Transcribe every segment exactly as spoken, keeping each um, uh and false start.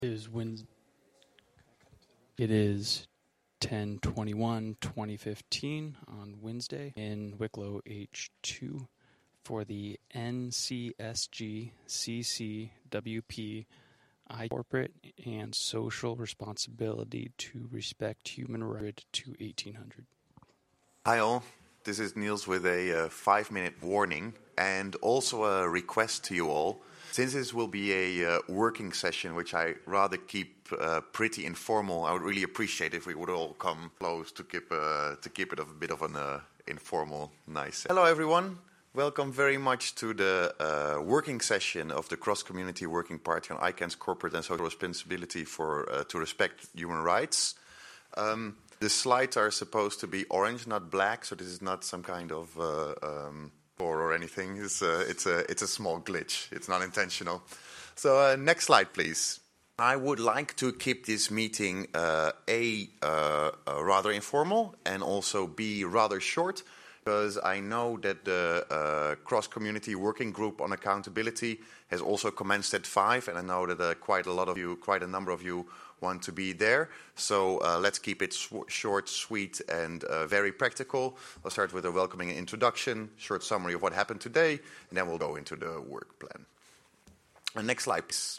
Is when it is ten twenty-one twenty fifteen on Wednesday in Wicklow H two for the N C S G C C W P I corporate and social responsibility to respect human rights to eighteen hundred. Hi all, this is Niels with a uh, five minute warning and also a request to you all. Since this will be a uh, working session, which I rather keep uh, pretty informal, I would really appreciate if we would all come close to keep uh, to keep it a bit of an uh, informal, nice. Hello everyone, welcome very much to the uh, working session of the Cross Community Working Party on I CAN's corporate and social responsibility for uh, to respect human rights. Um, the slides are supposed to be orange, not black, so this is not some kind of uh, um, or anything. It's a, it's a, it's a small glitch. It's not intentional. So uh, next slide, please. I would like to keep this meeting uh, A, uh, uh, rather informal and also B, rather short, because I know that the uh, cross-community working group on accountability has also commenced at five, and I know that uh, quite a lot of you, quite a number of you want to be there. So uh, let's keep it sw- short, sweet, and uh, very practical. I'll start with a welcoming introduction, short summary of what happened today, and then we'll go into the work plan. And next slide, please.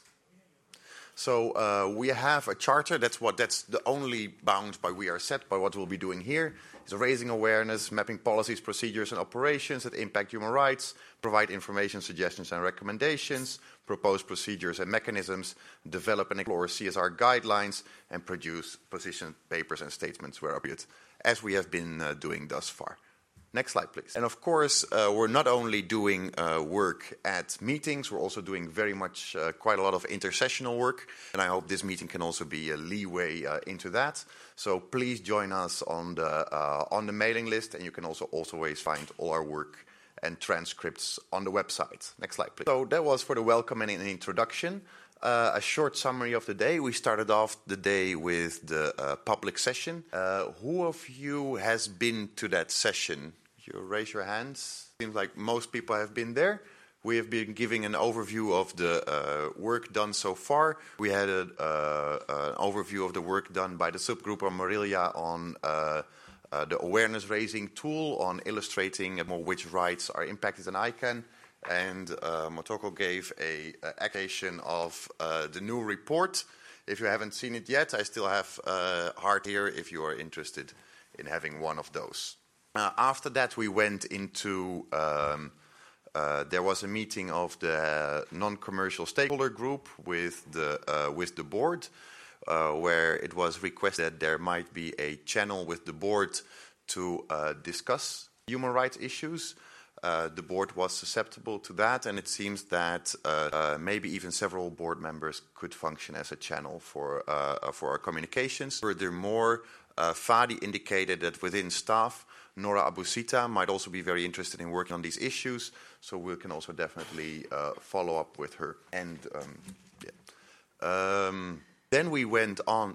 So uh, we have a charter. That's what. That's the only bounds by we are set by what we'll be doing here. Is raising awareness, mapping policies, procedures, and operations that impact human rights, provide information, suggestions, and recommendations, propose procedures and mechanisms, develop and explore C S R guidelines, and produce position papers and statements where appropriate, as we have been uh, doing thus far. Next slide, please. And of course, uh, we're not only doing uh, work at meetings, we're also doing very much, uh, quite a lot of intersessional work. And I hope this meeting can also be a leeway uh, into that. So please join us on the uh, on the mailing list, and you can also always find all our work and transcripts on the website. Next slide, please. So that was for the welcome and an introduction. Uh, a short summary of the day. We started off the day with the uh, public session. Uh, who of you has been to that session? You raise your hands. Seems like most people have been there. We have been giving an overview of the uh, work done so far. We had a, uh, an overview of the work done by the subgroup of Marilia on uh, uh, the awareness-raising tool, on illustrating more which rights are impacted in I CAN. And uh, Motoko gave a, a explanation of uh, the new report. If you haven't seen it yet, I still have uh, hard here if you are interested in having one of those. Uh, after that, we went into, um, uh, there was a meeting of the non-commercial stakeholder group with the, uh, with the board, uh, where it was requested that there might be a channel with the board to uh, discuss human rights issues. Uh, the board was susceptible to that, and it seems that uh, uh, maybe even several board members could function as a channel for, uh, for our communications. Furthermore, uh, Fadi indicated that within staff, Nora Abusita might also be very interested in working on these issues, so we can also definitely uh, follow up with her. And um, yeah. um, then we went on.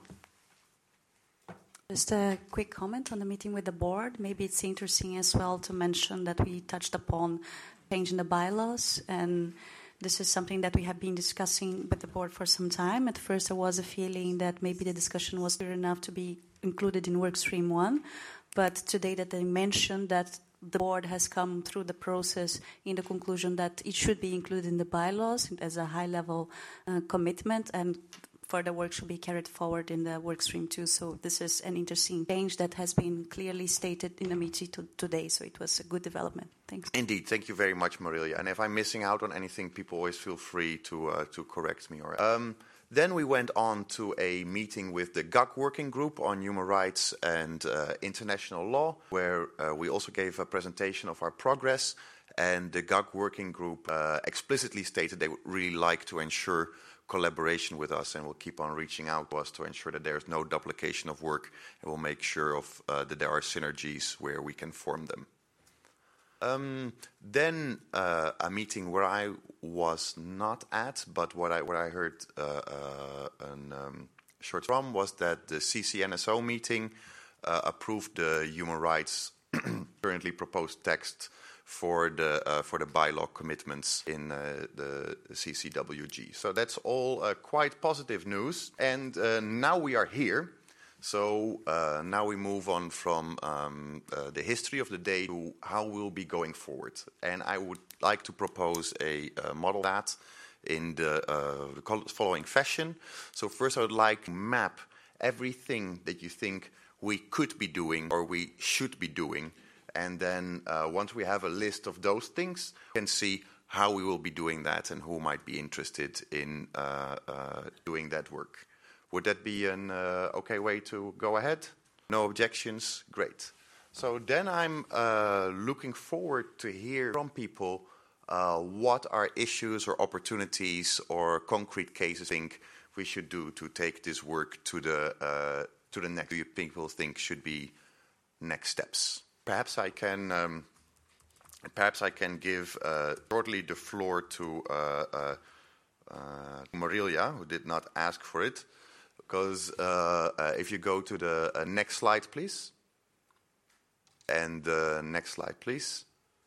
Just a quick comment on the meeting with the board. Maybe it's interesting as well to mention that we touched upon changing the bylaws, and this is something that we have been discussing with the board for some time. At first, there was a feeling that maybe the discussion was clear enough to be included in workstream one. But today that they mentioned that the board has come through the process in the conclusion that it should be included in the bylaws as a high-level uh, commitment, and further work should be carried forward in the work stream too. So this is an interesting change that has been clearly stated in the meeting to today. So it was a good development. Thanks. Indeed. Thank you very much, Marilia. And if I'm missing out on anything, people always feel free to uh, to correct me. Or um, Then we went on to a meeting with the G A C working group on human rights and uh, international law, where uh, we also gave a presentation of our progress. And the G A C working group uh, explicitly stated they would really like to ensure collaboration with us, and will keep on reaching out to us to ensure that there is no duplication of work, and we'll make sure of uh, that there are synergies where we can form them. Um, then uh, a meeting where I was not at, but what I what I heard uh, uh, an um, short from was that the C C N S O meeting uh, approved the human rights currently proposed text for the uh, for the bylaw commitments in uh, the C C W G. So that's all uh, quite positive news. And uh, now we are here. So uh, now we move on from um, uh, the history of the day to how we'll be going forward. And I would like to propose a uh, model that in the uh, following fashion. So first I would like to map everything that you think we could be doing or we should be doing. And then uh, once we have a list of those things, we can see how we will be doing that and who might be interested in uh, uh, doing that work. Would that be an uh, okay way to go ahead? No objections? Great. So then I'm uh, looking forward to hear from people uh, what are issues or opportunities or concrete cases think we should do to take this work to the uh, to the next. Do you people think should be next steps? Perhaps I can um, perhaps I can give uh, shortly the floor to uh, uh, uh, Marilia, who did not ask for it. Because uh, uh, if you go to the uh, next slide, please. And the uh, next slide, please.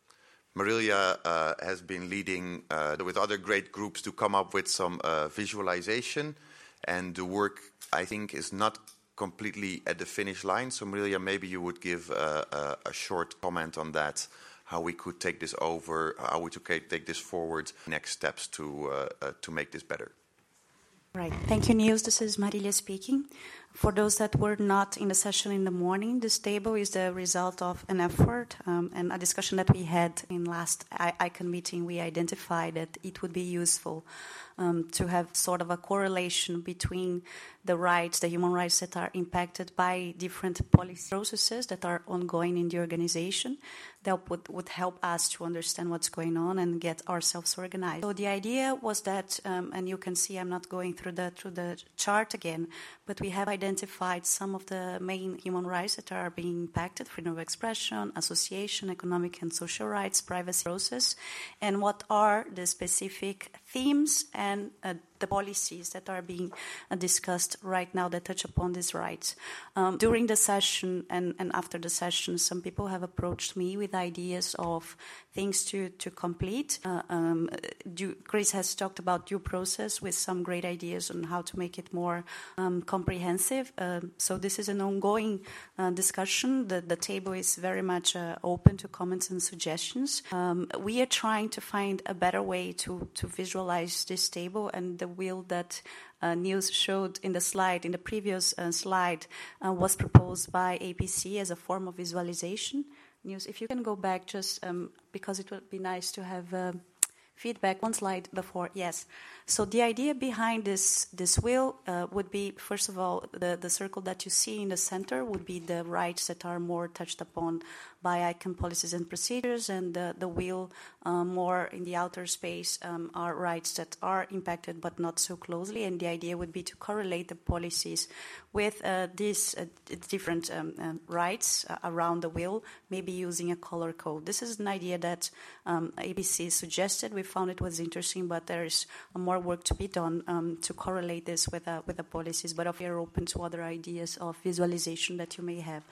Marilia uh, has been leading uh, with other great groups to come up with some uh, visualization. And the work, I think, is not completely at the finish line. So Marilia, maybe you would give uh, a, a short comment on that, how we could take this over, how we could take this forward, next steps to, uh, uh, to make this better. Right. Thank you, Niels. This is Marilia speaking. For those that were not in the session in the morning, this table is the result of an effort um, and a discussion that we had in last I- ICANN meeting. We identified that it would be useful um, to have sort of a correlation between the rights, the human rights that are impacted by different policy processes that are ongoing in the organization. That would, would help us to understand what's going on and get ourselves organized. So the idea was that, um, and you can see I'm not going through the through the chart again, but we have identified some of the main human rights that are being impacted: freedom of expression, association, economic and social rights, privacy process, and what are the specific themes and uh, the policies that are being uh, discussed right now that touch upon these rights. Um, during the session and, and after the session, some people have approached me with ideas of things to, to complete. Uh, um, due, Chris has talked about due process with some great ideas on how to make it more um, comprehensive. Uh, so this is an ongoing uh, discussion. The, the table is very much uh, open to comments and suggestions. Um, we are trying to find a better way to, to visualize this table, and the wheel that uh, Niels showed in the slide, in the previous uh, slide, uh, was proposed by A P C as a form of visualization. Niels, if you can go back just um, because it would be nice to have uh, feedback. One slide before, yes. So the idea behind this this wheel uh, would be, first of all, the, the circle that you see in the center would be the rights that are more touched upon by ICANN policies and procedures, and the, the wheel uh, more in the outer space um, are rights that are impacted but not so closely, and the idea would be to correlate the policies with uh, these uh, different um, uh, rights uh, around the wheel, maybe using a color code. This is an idea that um, A B C suggested. We found it was interesting, but there is more work to be done um, to correlate this with uh, with the policies, but we are open to other ideas of visualization that you may have.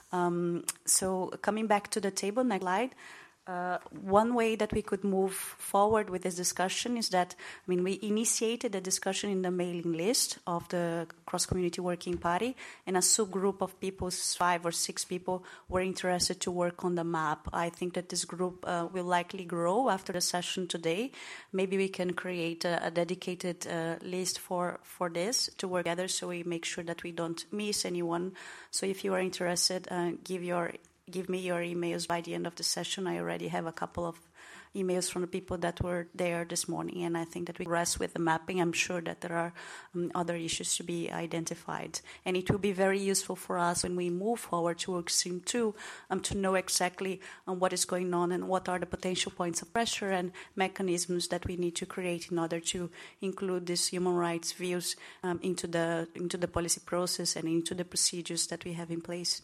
Um, so coming back to the table, next slide. Uh, one way that we could move forward with this discussion is that, I mean, we initiated a discussion in the mailing list of the Cross-Community Working Party, and a subgroup of people, five or six people, were interested to work on the map. I think that this group uh, will likely grow after the session today. Maybe we can create a, a dedicated uh, list for, for this to work together, so we make sure that we don't miss anyone. So if you are interested, uh, give your Give me your emails by the end of the session. I already have a couple of emails from the people that were there this morning, and I think that we rest with the mapping. I'm sure that there are um, other issues to be identified, and it will be very useful for us when we move forward to work stream two um, to know exactly um, what is going on and what are the potential points of pressure and mechanisms that we need to create in order to include these human rights views um, into the into the policy process and into the procedures that we have in place.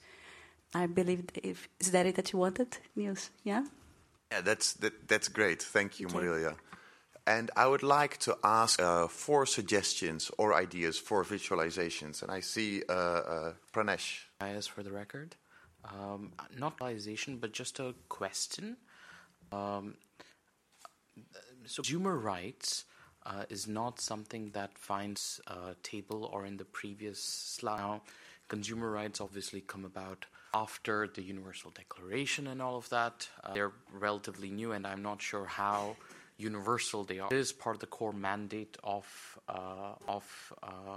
I believe, if, is that it that you wanted, Niels? Yeah? Yeah, that's that, that's great. Thank you, Okay. Marilia. And I would like to ask uh, for suggestions or ideas for visualizations. And I see uh, uh, Pranesh. As for the record, um, not visualization, but just a question. Um, so consumer rights uh, is not something that finds a table or in the previous slide. Now, consumer rights obviously come about after the Universal Declaration and all of that. Uh, they're relatively new, and I'm not sure how universal they are. It is part of the core mandate of uh, of uh,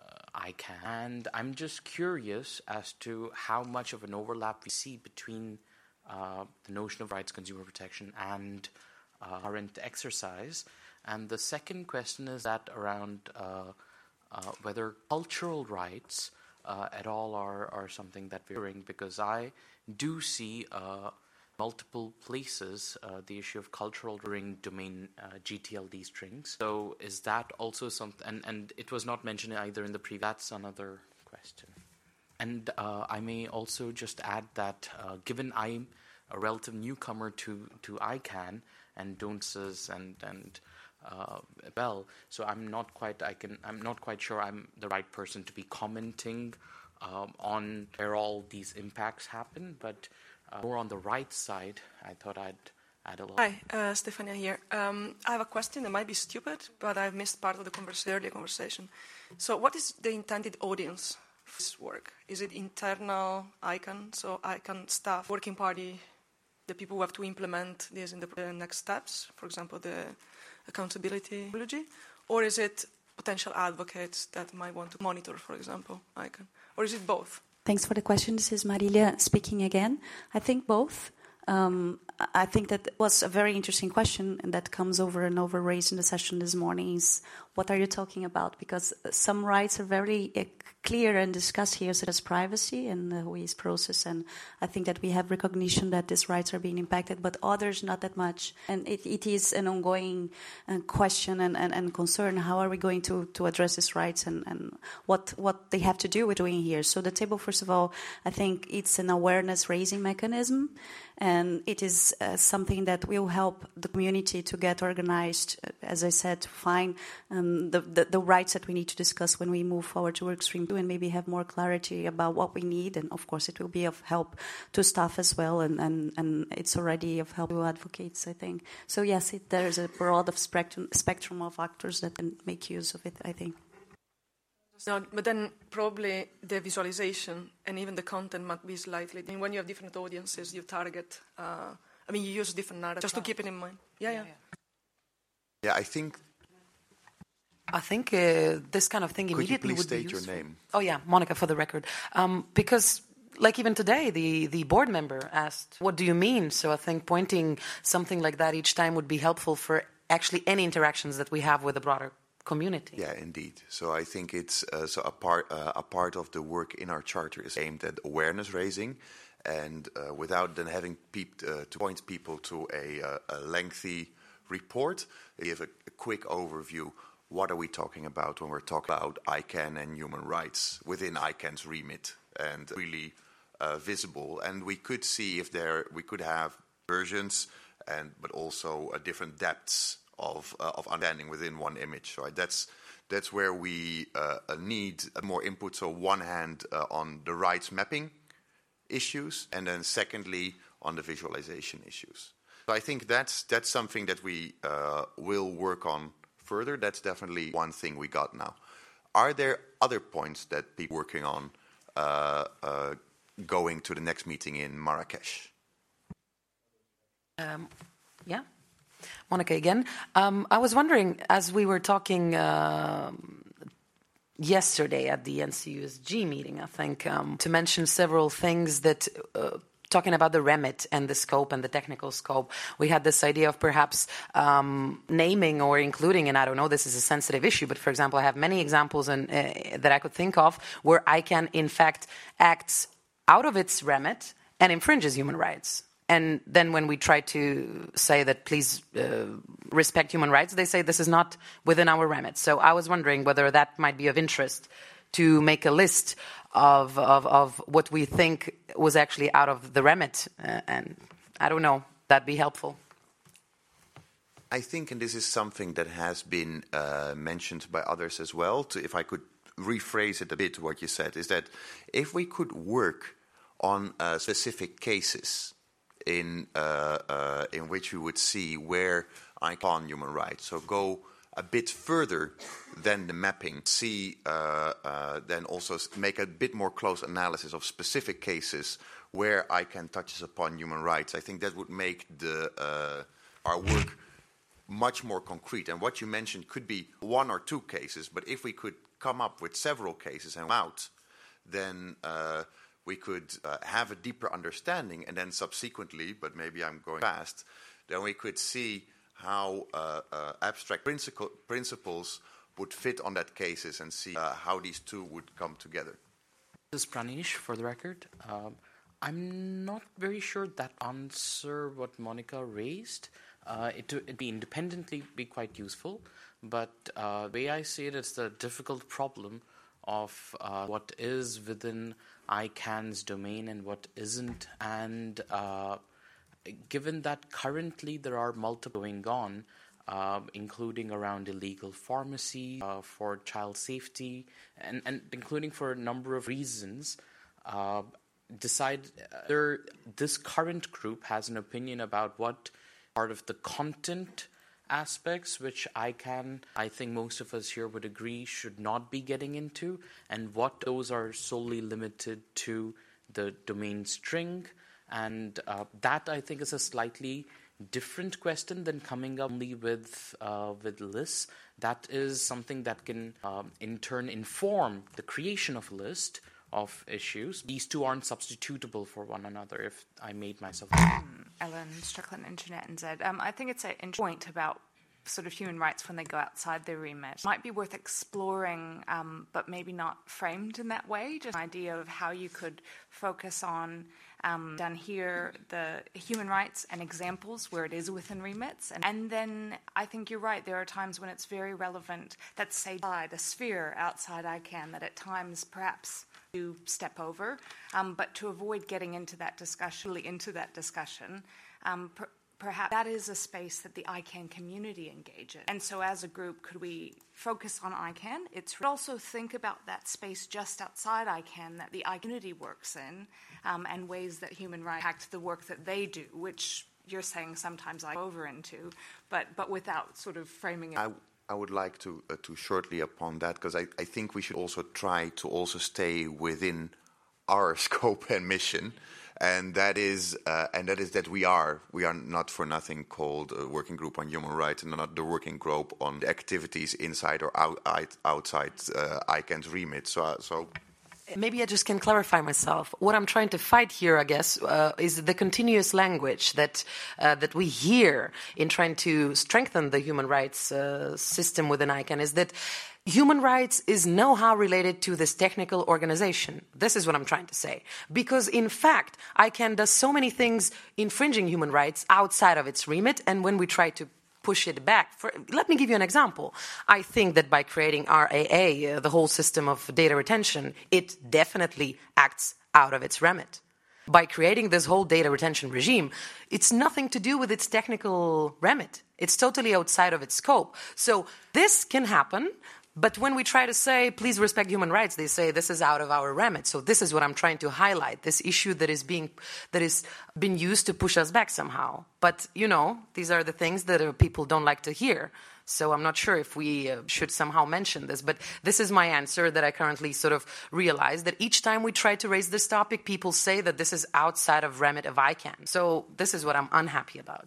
I CAN. And I'm just curious as to how much of an overlap we see between uh, the notion of rights, consumer protection, and uh, current exercise. And the second question is that around uh, uh, whether cultural rights uh, at all are, are something that we're hearing, because I do see uh, multiple places uh, the issue of cultural during domain uh, G T L D strings. So is that also something, and, and it was not mentioned either in the previous, that's another question. And uh, I may also just add that uh, given I'm a relative newcomer to, to I CAN and DON'TS and, and uh, well, so I'm not quite, I can, I'm not quite sure I'm the right person to be commenting um, on where all these impacts happen, but Uh, more on the right side, I thought I'd add a little. Hi, uh, Stefania here. Um, I have a question that might be stupid, but I've missed part of the conversa- earlier conversation. So what is the intended audience for this work? Is it internal I CAN, so I CAN staff, working party, the people who have to implement this in the uh, next steps, for example, the accountability methodology, or is it potential advocates that might want to monitor, for example, I CAN, or is it both? Thanks for the question. This is Marilia speaking again. I think both. Um, I think that was a very interesting question, and that comes over and over raised in the session this morning is, what are you talking about? Because some rights are very uh, clear and discussed here, such as privacy and the W I S process, and I think that we have recognition that these rights are being impacted, but others not that much. And it, it is an ongoing uh, question and, and, and concern. How are we going to, to address these rights and, and what, what they have to do with doing here? So the table, first of all, I think it's an awareness-raising mechanism, and it is uh, something that will help the community to get organized, as I said, to find um, the, the, the rights that we need to discuss when we move forward to work stream two, and maybe have more clarity about what we need. And of course, it will be of help to staff as well, and, and, and it's already of help to advocates, I think. So yes, it, there is a broad of spectrum, spectrum of actors that can make use of it, I think. No, but then probably the visualization and even the content might be slightly. I mean, when you have different audiences, you target. Uh, I mean, you use different narratives. Just to keep it in mind. Yeah, yeah. Yeah, I think. I think uh, this kind of thing Could immediately you please would state be your useful. name? Oh yeah, Monica, for the record. Um, because. Like even today, the, the board member asked, what do you mean? So I think pointing something like that each time would be helpful for actually any interactions that we have with the broader community. Yeah, indeed. So I think it's uh, so a part uh, a part of the work in our charter is aimed at awareness raising, and uh, without then having peeped, uh, to point people to a, uh, a lengthy report, give a, a quick overview. What are we talking about when we're talking about I CAN and human rights within I CAN's remit, and really uh, visible. And we could see if there we could have versions, and but also uh, different depths of uh, of understanding within one image. So that's that's where we uh, need more input. So one hand uh, on the rights mapping issues, and then secondly on the visualization issues. So I think that's that's something that we uh, will work on further. That's definitely one thing we got now. Are there other points that people are working on uh, uh, going to the next meeting in Marrakesh? Um, yeah. Monica again. Um, I was wondering, as we were talking uh, yesterday at the N C U S G meeting, I think, um, to mention several things that, uh, talking about the remit and the scope and the technical scope, we had this idea of perhaps um, naming or including, and I don't know, this is a sensitive issue, but for example, I have many examples in, uh, that I could think of where I CAN, in fact, acts out of its remit and infringes human rights. And then when we try to say that please uh, respect human rights, they say this is not within our remit. So I was wondering whether that might be of interest to make a list of of, of what we think was actually out of the remit. Uh, and I don't know, that'd be helpful. I think, and this is something that has been uh, mentioned by others as well, to, if I could rephrase it a bit, what you said, is that if we could work on uh, specific cases in uh, uh, in which we would see where icon human rights. So go a bit further than the mapping. See, uh, uh, then also make a bit more close analysis of specific cases where ICANN touches upon human rights. I think that would make the uh, our work much more concrete. And what you mentioned could be one or two cases, but if we could come up with several cases and out, then uh, we could uh, have a deeper understanding, and then subsequently, but maybe I'm going fast, then we could see how uh, uh, abstract principle, principles would fit on that cases and see uh, how these two would come together. This is Pranish, for the record. Um, I'm not very sure that answer what Monica raised. Uh, it would be independently be quite useful, but uh, the way I see it, it's the difficult problem of uh, what is within ICANN's domain and what isn't. And uh, given that currently there are multiple going on, uh, including around illegal pharmacy, uh, for child safety, and, and including for a number of reasons, uh, decide whether this current group has an opinion about what part of the content aspects, which I can, I think most of us here would agree, should not be getting into, and what those are solely limited to the domain string. And uh, that, I think, is a slightly different question than coming up only with, uh, with lists. That is something that can, um, in turn, inform the creation of a list of issues. These two aren't substitutable for one another, if I made myself clear. Ellen Strickland, Internet N Z. Um, I think it's a point about sort of human rights when they go outside their remit. Might be worth exploring, um, but maybe not framed in that way. Just an idea of how you could focus on, um, down here, the human rights and examples where it is within remits. And, and then I think you're right, there are times when it's very relevant that, say, the sphere outside ICANN, that at times perhaps to step over, um, but to avoid getting into that discussion, into that discussion, um, per, perhaps that is a space that the ICANN community engage in. And so as a group, could we focus on ICANN? It's also think about that space just outside ICANN that the ICANN community works in, um, and ways that human rights impact the work that they do, which you're saying sometimes I go over into, but, but without sort of framing it. I I would like to uh, to shortly upon that, because I, I think we should also try to also stay within our scope and mission, and that is uh, and that is that we are we are not for nothing called a working group on human rights, and not the working group on the activities inside or out, outside uh, ICANN's remit. So uh, so. Maybe I just can clarify myself. What I'm trying to fight here, I guess, uh, is the continuous language that uh, that we hear in trying to strengthen the human rights uh, system within ICANN, is that human rights is no-how related to this technical organization. This is what I'm trying to say. Because, in fact, ICANN does so many things infringing human rights outside of its remit, and when we try to push it back. For, let me give you an example. I think that by creating R A A, uh, the whole system of data retention, it definitely acts out of its remit. By creating this whole data retention regime, it's nothing to do with its technical remit. It's totally outside of its scope. So this can happen, but when we try to say, please respect human rights, they say this is out of our remit. So this is what I'm trying to highlight, this issue that is being that is being used to push us back somehow. But, you know, these are the things that uh, people don't like to hear. So I'm not sure if we uh, should somehow mention this, but this is my answer that I currently sort of realize, that each time we try to raise this topic, people say that this is outside of remit of ICANN. So this is what I'm unhappy about.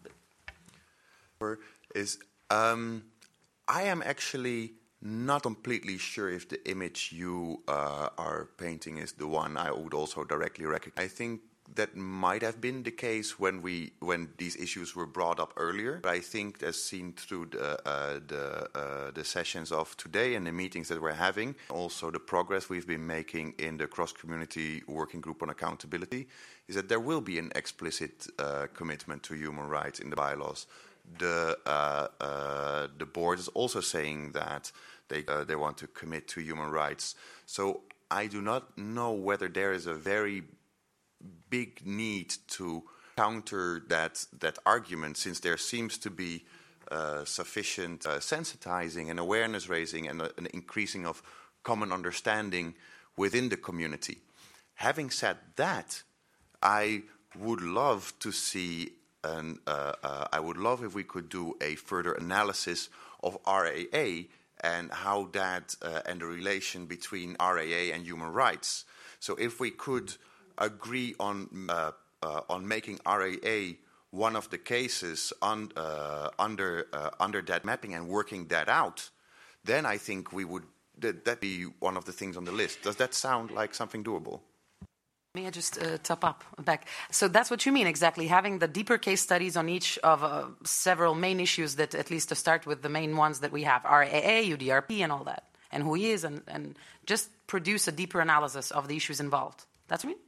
Is um, I am actually not completely sure if the image you uh, are painting is the one I would also directly recognize. I think that might have been the case when we when these issues were brought up earlier. But I think, as seen through the uh, the, uh, the sessions of today and the meetings that we're having, also the progress we've been making in the cross-community working group on accountability, is that there will be an explicit uh, commitment to human rights in the bylaws. The uh, uh, the board is also saying that they uh, they want to commit to human rights. So I do not know whether there is a very big need to counter that that argument, since there seems to be uh, sufficient uh, sensitizing and awareness raising and uh, an increasing of common understanding within the community. Having said that, I would love to see, an, uh, uh, I would love if we could do a further analysis of R A A and how that, uh, and the relation between R A A and human rights. So if we could agree on, uh, uh, on making R A A one of the cases on, uh, under, uh, under that mapping and working that out, then I think we would, that that'd be one of the things on the list. Does that sound like something doable? May I just uh, top up back? So that's what you mean exactly, having the deeper case studies on each of uh, several main issues that, at least to start with, the main ones that we have, R A A, U D R P and all that, and who he is, and, and just produce a deeper analysis of the issues involved. That's what you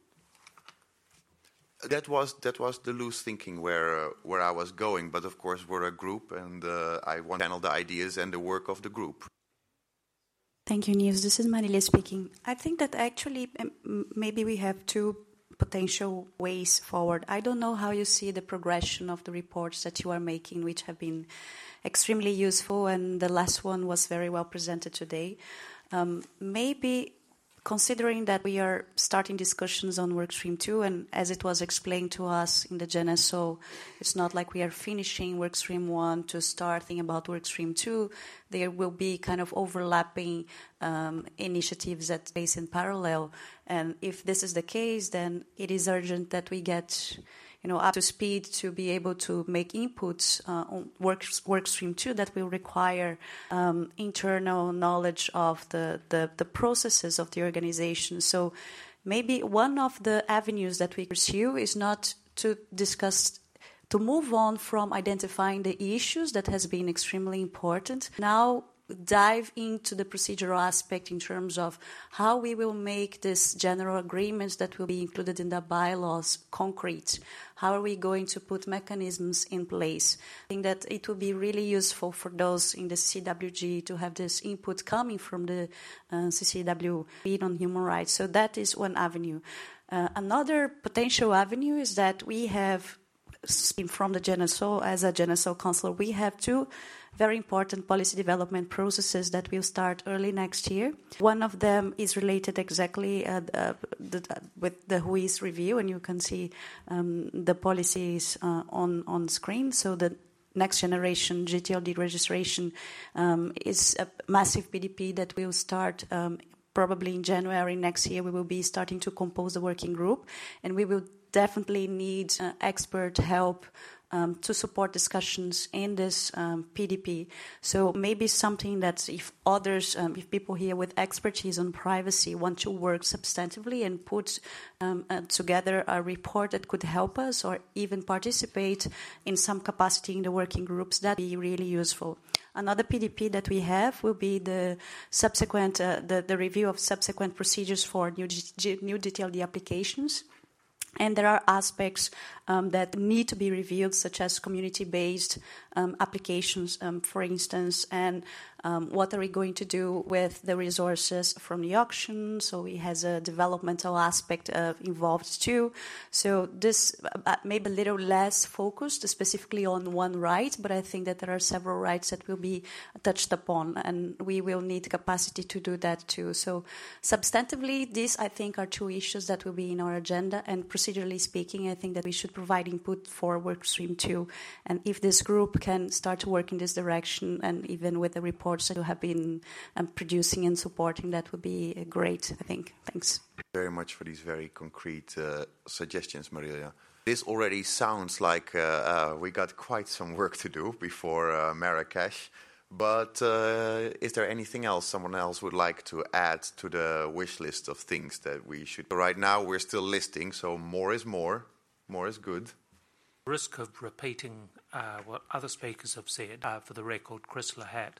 mean? That was that was the loose thinking where uh, where I was going, but of course we're a group, and uh, I want to channel the ideas and the work of the group. Thank you, Niels. This is Marília speaking. I think that actually um, maybe we have two potential ways forward. I don't know how you see the progression of the reports that you are making, which have been extremely useful, and the last one was very well presented today. Um, maybe considering that we are starting discussions on Workstream two, and as it was explained to us in the G E N S O, it's not like we are finishing Workstream one to start thinking about Workstream two. There will be kind of overlapping um, initiatives that space in parallel. And if this is the case, then it is urgent that we get you know, up to speed to be able to make inputs uh, on work, Workstream two that will require um, internal knowledge of the, the, the processes of the organization. So maybe one of the avenues that we pursue is not to discuss, to move on from identifying the issues that has been extremely important. Now dive into the procedural aspect in terms of how we will make these general agreements that will be included in the bylaws concrete. How are we going to put mechanisms in place? I think that it will be really useful for those in the C C W G to have this input coming from the uh, C C W on human rights. So that is one avenue. Uh, another potential avenue is that we have, from the G E N S O, as a G E N S O counselor, we have two very important policy development processes that will start early next year. One of them is related exactly uh, uh, the, uh, with the W H O I S review, and you can see um, the policies uh, on, on screen. So the next generation G T L D registration um, is a massive P D P that will start um, probably in January next year. We will be starting to compose the working group, and we will definitely need uh, expert help Um, to support discussions in this um, P D P. So maybe something that if others, um, if people here with expertise on privacy want to work substantively and put um, uh, together a report that could help us or even participate in some capacity in the working groups, that'd be really useful. Another P D P that we have will be the subsequent, uh, the, the review of subsequent procedures for new, G- new D T L D applications. And there are aspects um, that need to be reviewed, such as community-based um, applications, um, for instance, and um, what are we going to do with the resources from the auction? So it has a developmental aspect uh, involved too. So this uh, may be a little less focused specifically on one right, but I think that there are several rights that will be touched upon, and we will need capacity to do that too. So substantively, these, I think, are two issues that will be in our agenda, and procedurally speaking, I think that we should provide input for Workstream two. And if this group can start to work in this direction, and even with the reports that you have been um, producing and supporting, that would be great, I think. Thanks. Very much for these very concrete uh, suggestions, Marília. This already sounds like uh, uh, we got quite some work to do before uh, Marrakesh. But uh, is there anything else someone else would like to add to the wish list of things that we should? Right now we're still listing, so more is more. More is good. Risk of repeating uh, what other speakers have said, uh, for the record, Chris Lahat.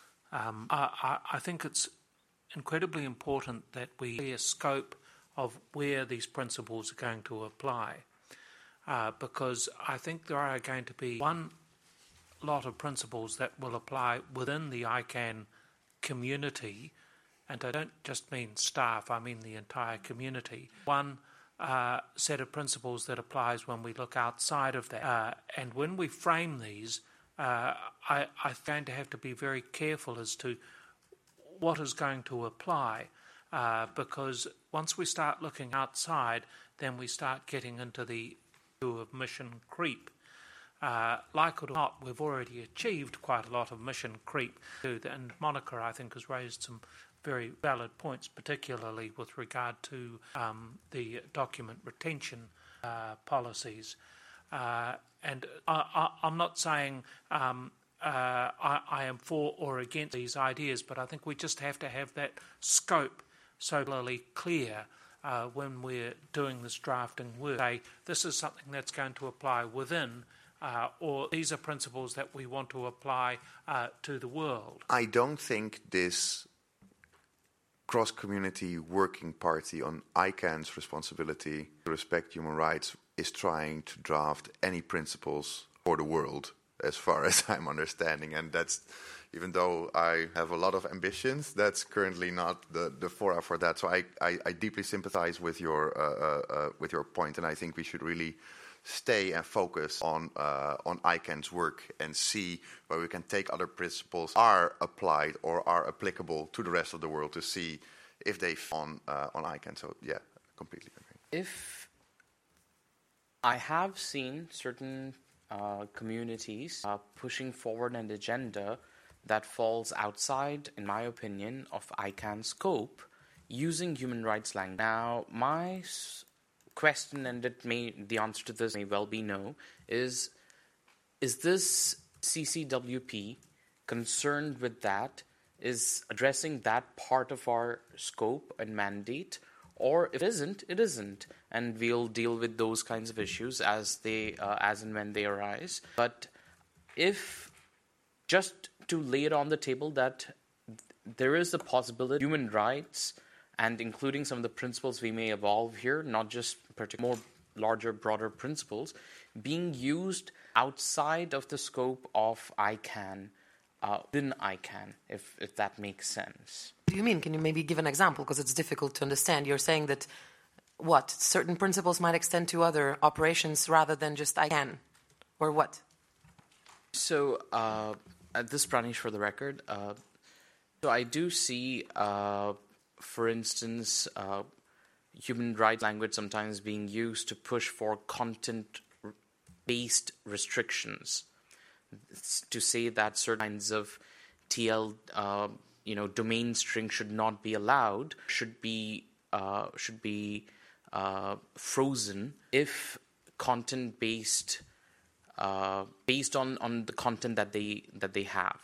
Um, I, I, I think it's incredibly important that we see a scope of where these principles are going to apply, uh, because I think there are going to be one lot of principles that will apply within the I CANN community, and I don't just mean staff, I mean the entire community. One uh, set of principles that applies when we look outside of that. Uh, and when we frame these, uh, I, I'm going to have to be very careful as to what is going to apply, uh, because once we start looking outside, then we start getting into the of mission creep. Uh, like it or not, we've already achieved quite a lot of mission creep. And Monica, I think, has raised some very valid points, particularly with regard to um, the document retention uh, policies. Uh, and I, I, I'm not saying um, uh, I, I am for or against these ideas, but I think we just have to have that scope so clearly clear uh, when we're doing this drafting work. Say, this is something that's going to apply within, uh, or these are principles that we want to apply uh, to the world. I don't think this cross-community working party on I CAN's responsibility to respect human rights is trying to draft any principles for the world, as far as I'm understanding. And that's, even though I have a lot of ambitions, that's currently not the, the fora for that. So I, I, I deeply sympathize with your uh, uh, with your point, and I think we should really stay and focus on uh, on I CAN's work and see where we can take other principles are applied or are applicable to the rest of the world to see if they on uh, on I CAN. So yeah, completely agree. If I have seen certain uh, communities uh, pushing forward an agenda that falls outside, in my opinion, of I CAN's scope, using human rights language. Now, my s- question, and it may the answer to this may well be no, is is this C C W P concerned with that, is addressing that part of our scope and mandate, or if it isn't, it isn't, and we'll deal with those kinds of issues as they uh, as and when they arise. But if just to lay it on the table that there is a possibility human rights, and including some of the principles we may evolve here, not just particular, more larger, broader principles, being used outside of the scope of I CAN, uh, within I CAN, if, if that makes sense. What do you mean? Can you maybe give an example? Because it's difficult to understand. You're saying that, what, certain principles might extend to other operations rather than just I CAN, or what? So, uh, this Pranish for the record, uh, so I do see, uh, for instance, uh, human rights language sometimes being used to push for content-based restrictions, it's to say that certain kinds of T L, uh, you know, domain string should not be allowed, should be uh, should be uh, frozen if content-based, uh, based on, on the content that they that they have.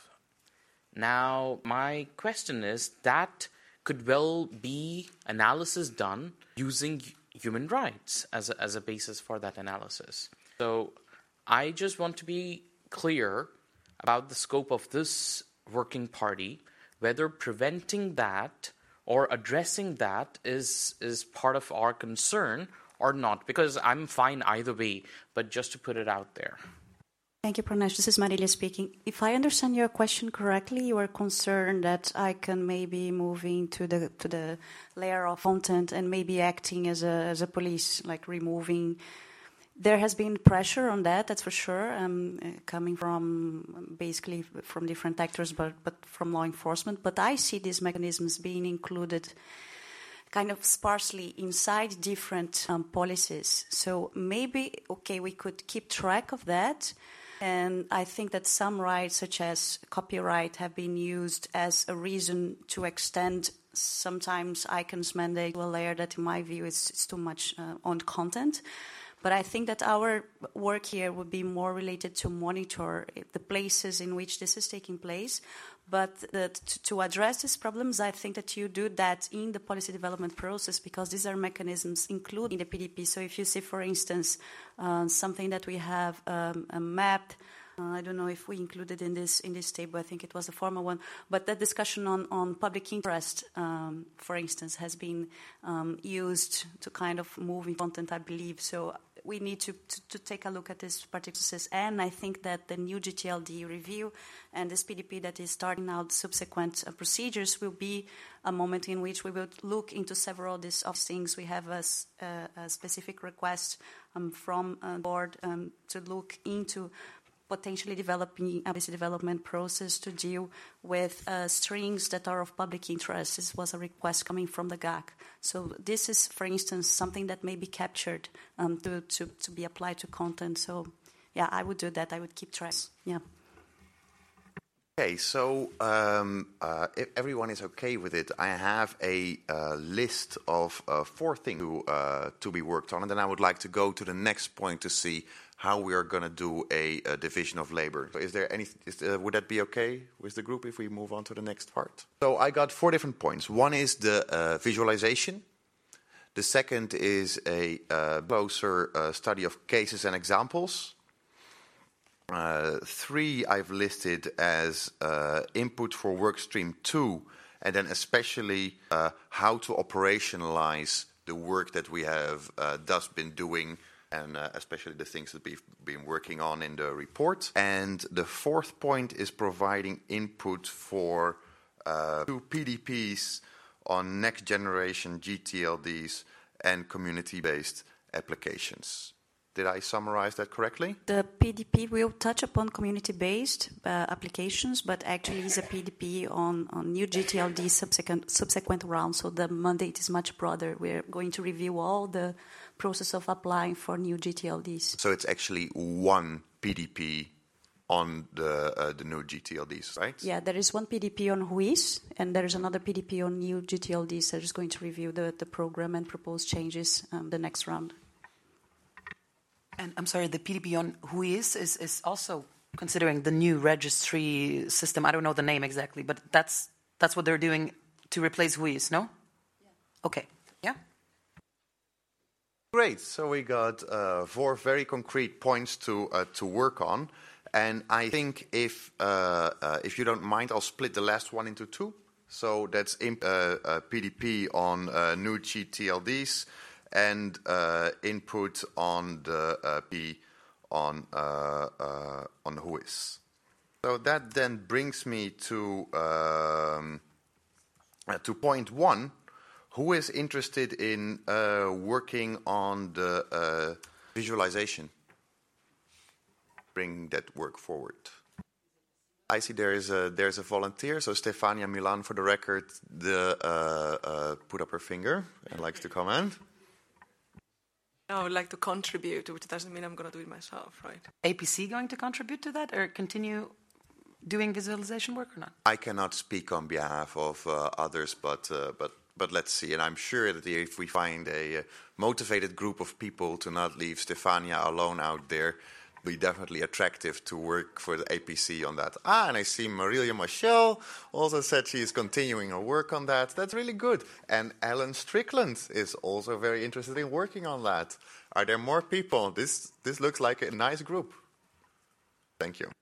Now, my question is that could well be analysis done using human rights as a, as a basis for that analysis. So I just want to be clear about the scope of this working party, whether preventing that or addressing that is is part of our concern or not, because I'm fine either way, but just to put it out there. Thank you, Pranesh. This is Marilia speaking. If I understand your question correctly, you are concerned that I can maybe moving to the to the layer of content and maybe acting as a as a police, like removing. There has been pressure on that, that's for sure, um, uh, coming from basically from different actors, but but from law enforcement. But I see these mechanisms being included kind of sparsely inside different um, policies. So maybe, okay, we could keep track of that. And I think that some rights, such as copyright, have been used as a reason to extend sometimes I CAN's mandate to a layer that, in my view, is, is too much uh, on content. But I think that our work here would be more related to monitor the places in which this is taking place. But that to address these problems, I think that you do that in the policy development process, because these are mechanisms included in the P D P. So if you see, for instance, uh, something that we have um, a mapped, uh, I don't know if we included in this in this table, I think it was a formal one, but that discussion on, on public interest, um, for instance, has been um, used to kind of move in content, I believe. So we need to, to, to take a look at this particular process. And I think that the new G T L D review and this P D P that is starting out subsequent uh, procedures will be a moment in which we will look into several of these of things. We have a, a, a specific request um, from a board um, to look into potentially developing a policy development process to deal with uh, strings that are of public interest. This was a request coming from the G A C. So this is, for instance, something that may be captured um, to, to, to be applied to content. So, yeah, I would do that. I would keep track. Yeah. Okay, so um, uh, if everyone is okay with it, I have a uh, list of uh, four things to, uh, to be worked on, and then I would like to go to the next point to see how we are going to do a, a division of labor. So is there any? Is, uh, would that be okay with the group if we move on to the next part? So I got four different points. One is the uh, visualization. The second is a uh, closer uh, study of cases and examples. Uh, three I've listed as uh, input for workstream two, and then especially uh, how to operationalize the work that we have uh, thus been doing, and uh, especially the things that we've been working on in the report. And the fourth point is providing input for uh, two P D Ps on next generation G T L Ds and community-based applications. Did I summarize that correctly? The P D P will touch upon community-based uh, applications, but actually is a P D P on, on new G T L D subsequent, subsequent rounds, so the mandate is much broader. We're going to review all the process of applying for new G T L Ds. So it's actually one P D P on the uh, the new G T L Ds, right? Yeah, there is one P D P on Ruiz, and there is another P D P on new G T L Ds that is going to review the, the program and propose changes um, the next round. And I'm sorry, the P D P on Ruiz is, is also considering the new registry system. I don't know the name exactly, but that's that's what they're doing to replace Ruiz, no? Yeah. Okay. Yeah. Great. So we got uh, four very concrete points to uh, to work on, and I think if uh, uh, if you don't mind, I'll split the last one into two. So that's imp- uh, uh, P D P on uh, new G T L Ds. And uh, input on the uh, P on uh, uh, on Ruiz. So that then brings me to um, uh, to point one. Who is interested in uh, working on the uh, visualization? Bring that work forward. I see there is a there's a volunteer. So Stefania Milan, for the record, the uh, uh, put up her finger and likes to comment. I would like to contribute, which doesn't mean I'm going to do it myself, right? A P C going to contribute to that or continue doing visualization work or not? I cannot speak on behalf of uh, others, but uh, but but let's see. And I'm sure that if we find a uh, motivated group of people to not leave Stefania alone out there, be definitely attractive to work for the A P C on that. Ah, and I see Marilia Michelle also said she is continuing her work on that. That's really good. And Alan Strickland is also very interested in working on that. Are there more people? This this looks like a nice group. Thank you.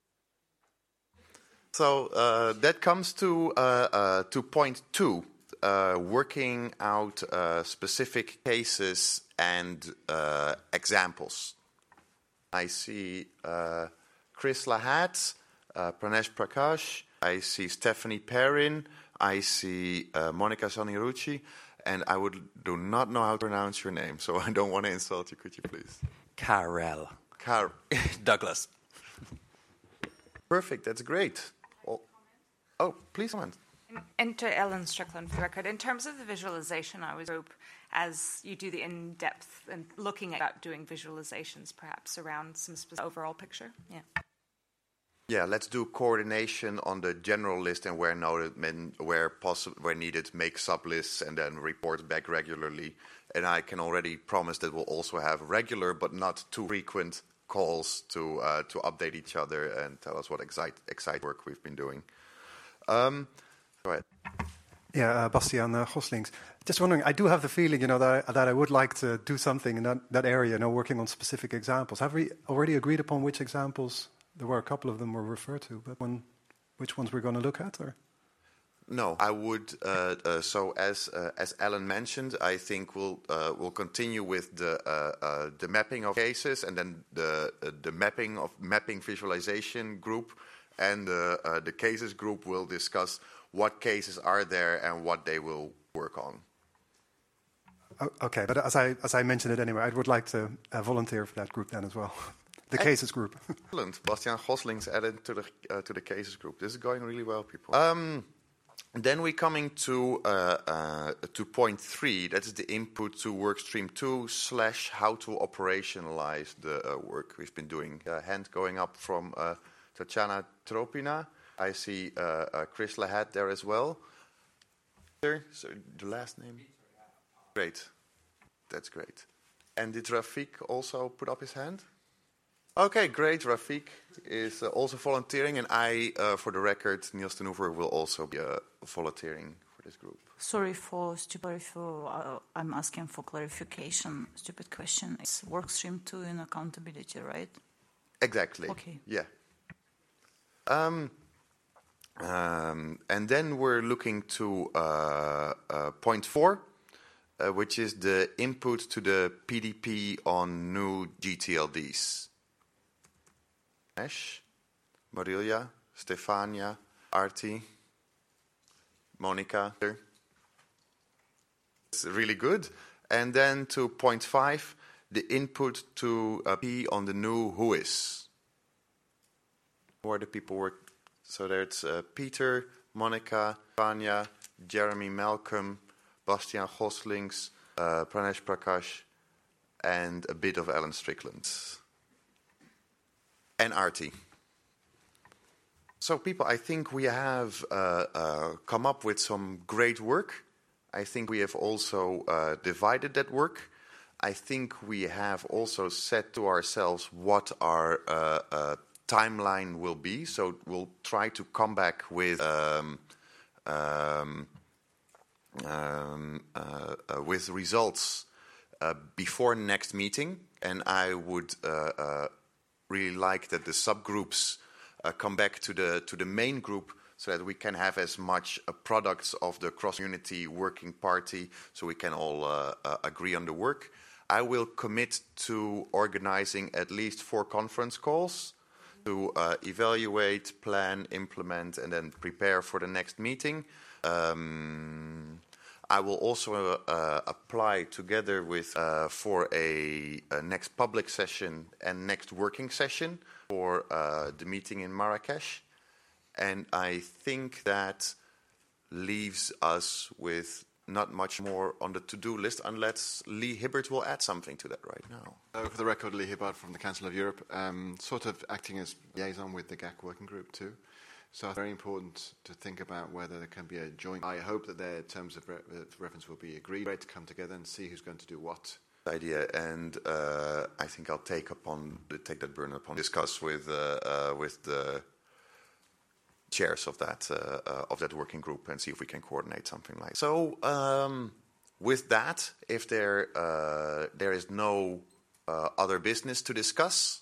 So uh, that comes to uh, uh, to point two, uh, working out uh, specific cases and uh, examples. I see uh, Chris Lahat, uh, Pranesh Prakash, I see Stephanie Perrin, I see uh, Monica Sonirucci, and I would do not know how to pronounce your name, so I don't want to insult you. Could you please? Karel. Car- Douglas. Perfect, that's great. Oh, oh please comment. And to Ellen Strickland, for the record, in terms of the visualization, I was hope as you do the in-depth and looking at doing visualizations, perhaps around some specific overall picture. Yeah. Yeah, let's do coordination on the general list and where noted, where possible, where needed, make sublists and then report back regularly. And I can already promise that we'll also have regular but not too frequent calls to uh, to update each other and tell us what excite excite work we've been doing. Um, Go ahead. Yeah, uh, Bastiaan uh, Goslings. Just wondering, I do have the feeling, you know, that I, that I would like to do something in that, that area, you know, working on specific examples. Have we already agreed upon which examples? There were a couple of them were referred to, but when, which ones we're going to look at? Or? No, I would. Uh, uh, so as uh, as Alan mentioned, I think we'll uh, we'll continue with the uh, uh, the mapping of cases, and then the uh, the mapping of mapping visualization group, and uh, uh, the cases group will discuss what cases are there and what they will work on. Oh, okay, but as I as I mentioned it anyway, I would like to uh, volunteer for that group then as well. the cases group. Excellent. Bastiaan Goslings added to the uh, to the cases group. This is going really well, people. Um, then we're coming to uh, uh, to point three. That is the input to workstream two slash how to operationalize the uh, work we've been doing. Uh, hand going up from uh, Tatjana Tropina. I see uh, uh, Chris Lahat there as well. So the last name? Great. That's great. And did Rafik also put up his hand? Okay, great. Rafik is uh, also volunteering, and I, uh, for the record, Niels ten Hoever will also be uh, volunteering for this group. Sorry for stupid. For, uh, I'm asking for clarification. Stupid question. It's workstream two in accountability, right? Exactly. Okay. Yeah. Um, um, and then we're looking to uh, uh, point four, uh, which is the input to the P D P on new G T L Ds. Ash, Marilia, Stefania, Arti, Monica. It's really good. And then to point five, the input to uh, P on the new who is. Who are the people work? So there's uh, Peter, Monica, Vanya, Jeremy Malcolm, Bastiaan Goslings, uh, Pranesh Prakash, and a bit of Alan Strickland. And Arti. So people, I think we have uh, uh, come up with some great work. I think we have also uh, divided that work. I think we have also set to ourselves what our uh, uh, timeline will be. So we'll try to come back with um, um, um, uh, uh, with results uh, before next meeting. And I would uh, uh, really like that the subgroups uh, come back to the to the main group, so that we can have as much uh, products of the cross-unity working party, so we can all uh, uh, agree on the work. I will commit to organizing at least four conference calls to uh, evaluate, plan, implement, and then prepare for the next meeting. Um, I will also uh, apply together with uh, for a, a next public session and next working session for uh, the meeting in Marrakesh. And I think that leaves us with not much more on the to-do list, unless Lee Hibbert will add something to that right now. Uh, for the record, Lee Hibbert from the Council of Europe, um, sort of acting as liaison with the G A C working group too. So it's very important to think about whether there can be a joint. I hope that their terms of re- reference will be agreed to come together and see who's going to do what. Idea, and uh, I think I'll take upon take that burden upon discuss with uh, uh, with the chairs of that uh, uh, of that working group and see if we can coordinate something like that. So um, with that, if there uh, there is no uh, other business to discuss,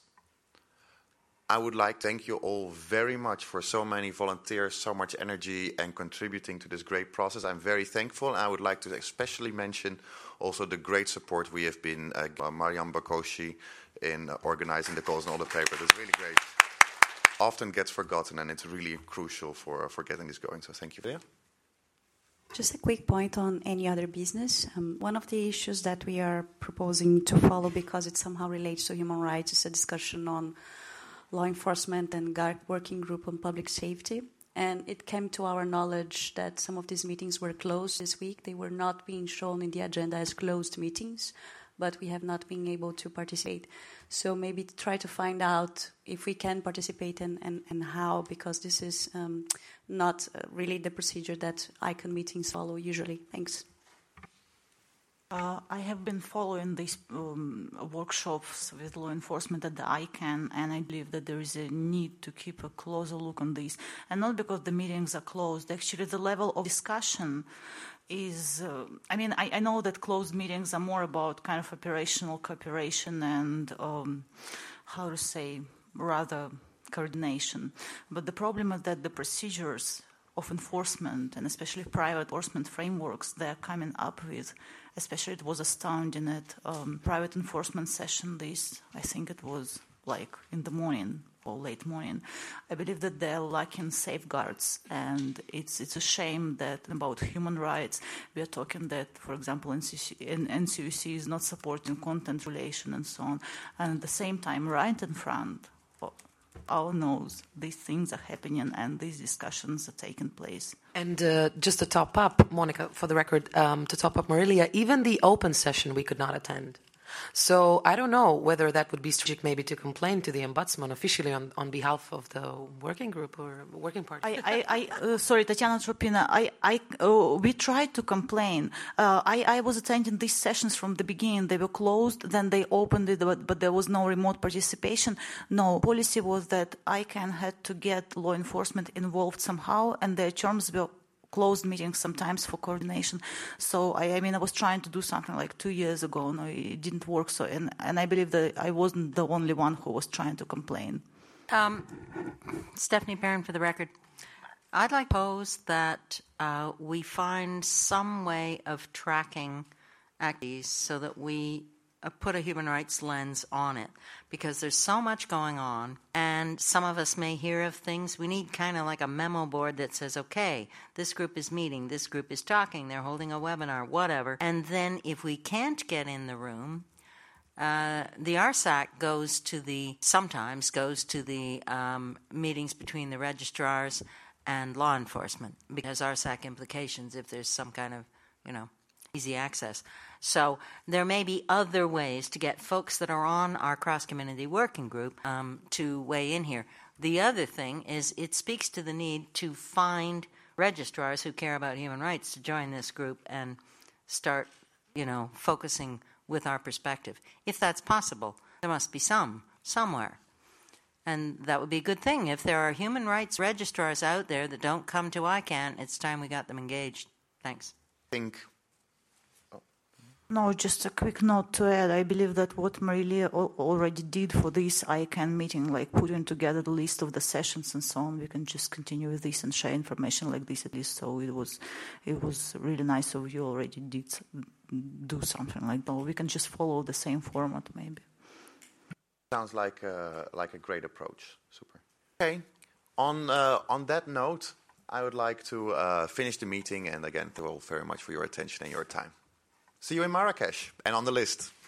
I would like to thank you all very much for so many volunteers, so much energy, and contributing to this great process. I'm very thankful, and I would like to especially mention also the great support we have been, uh, Mariam Bakoshi, in uh, organizing the calls and all the papers. It's really great. Often gets forgotten, and it's really crucial for, for getting this going, so thank you for that. Just a quick point on any other business. Um, one of the issues that we are proposing to follow, because it somehow relates to human rights, is a discussion on law enforcement and G A C working group on public safety. And it came to our knowledge that some of these meetings were closed this week. They were not being shown in the agenda as closed meetings, but we have not been able to participate. So maybe try to find out if we can participate and, and, and how, because this is um, not really the procedure that ICANN meetings follow usually. Thanks. Uh, I have been following these um, workshops with law enforcement at the ICANN, and I believe that there is a need to keep a closer look on this. And not because the meetings are closed. Actually, the level of discussion is, uh, I mean, I, I know that closed meetings are more about kind of operational cooperation and, um, how to say, rather coordination. But the problem is that the procedures of enforcement, and especially private enforcement frameworks they're coming up with, especially it was astounding at um, private enforcement session this, I think it was like in the morning or late morning. I believe that they're lacking safeguards, and it's it's a shame that about human rights we are talking that, for example, N C U C is not supporting content relation and so on, and at the same time, right in front of our nose, these things are happening and these discussions are taking place. And uh, just to top up, Monica, for the record, um, to top up Marilia, even the open session we could not attend. So I don't know whether that would be strategic maybe to complain to the ombudsman officially on, on behalf of the working group or working party. I, I, I uh, sorry, Tatiana Tropina, I, I, uh, we tried to complain. Uh, I, I was attending these sessions from the beginning. They were closed, then they opened it, but, but there was no remote participation. No, policy was that I C A N had to get law enforcement involved somehow, and their terms were closed meetings sometimes for coordination. So, I, I mean, I was trying to do something like two years ago. No, it didn't work. So, and, and I believe that I wasn't the only one who was trying to complain. Um, Stephanie Barron for the record. I'd like to pose that uh, we find some way of tracking activities so that we uh, put a human rights lens on it, because there's so much going on, and some of us may hear of things. We need kind of like a memo board that says, okay, this group is meeting, this group is talking, they're holding a webinar, whatever. And then if we can't get in the room, uh, the R S A C goes to the, sometimes goes to the um, meetings between the registrars and law enforcement, because R S A C implications if there's some kind of, you know, easy access. So there may be other ways to get folks that are on our cross-community working group um, to weigh in here. The other thing is it speaks to the need to find registrars who care about human rights to join this group and start, you know, focusing with our perspective. If that's possible, there must be some, somewhere. And that would be a good thing. If there are human rights registrars out there that don't come to I C A N, it's time we got them engaged. Thanks. I think... No, just a quick note to add. I believe that what Marilia al- already did for this I C A N meeting, like putting together the list of the sessions and so on, we can just continue with this and share information like this at least. So it was, it was really nice of you already did do something like that. We can just follow the same format maybe. Sounds like a, like a great approach. Super. Okay. On uh, on that note, I would like to uh, finish the meeting, and again, thank you all very much for your attention and your time. See you in Marrakesh and on the list.